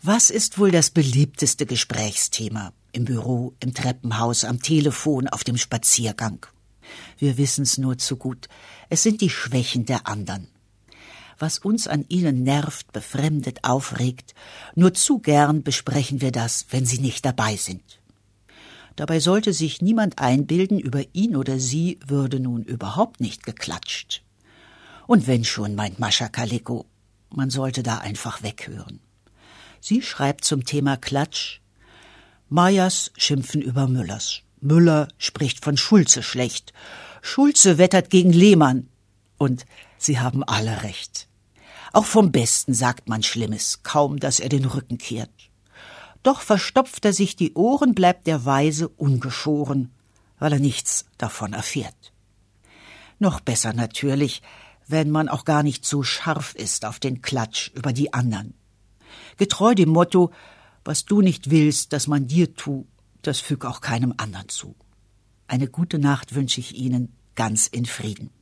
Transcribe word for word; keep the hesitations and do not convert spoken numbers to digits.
Was ist wohl das beliebteste Gesprächsthema? Im Büro, im Treppenhaus, am Telefon, auf dem Spaziergang. Wir wissen's nur zu gut. Es sind die Schwächen der anderen. Was uns an ihnen nervt, befremdet, aufregt, nur zu gern besprechen wir das, wenn sie nicht dabei sind. Dabei sollte sich niemand einbilden, über ihn oder sie würde nun überhaupt nicht geklatscht. Und wenn schon, meint Mascha Kaleko, man sollte da einfach weghören. Sie schreibt zum Thema Klatsch: Meyers schimpfen über Müllers. Müller spricht von Schulze schlecht. Schulze wettert gegen Lehmann. Und sie haben alle recht. Auch vom Besten sagt man Schlimmes, kaum dass er den Rücken kehrt. Doch verstopft er sich die Ohren, bleibt der Weise ungeschoren, weil er nichts davon erfährt. Noch besser natürlich, wenn man auch gar nicht so scharf ist auf den Klatsch über die anderen. Getreu dem Motto: was du nicht willst, dass man dir tu, das füg auch keinem anderen zu. Eine gute Nacht wünsche ich Ihnen, ganz in Frieden.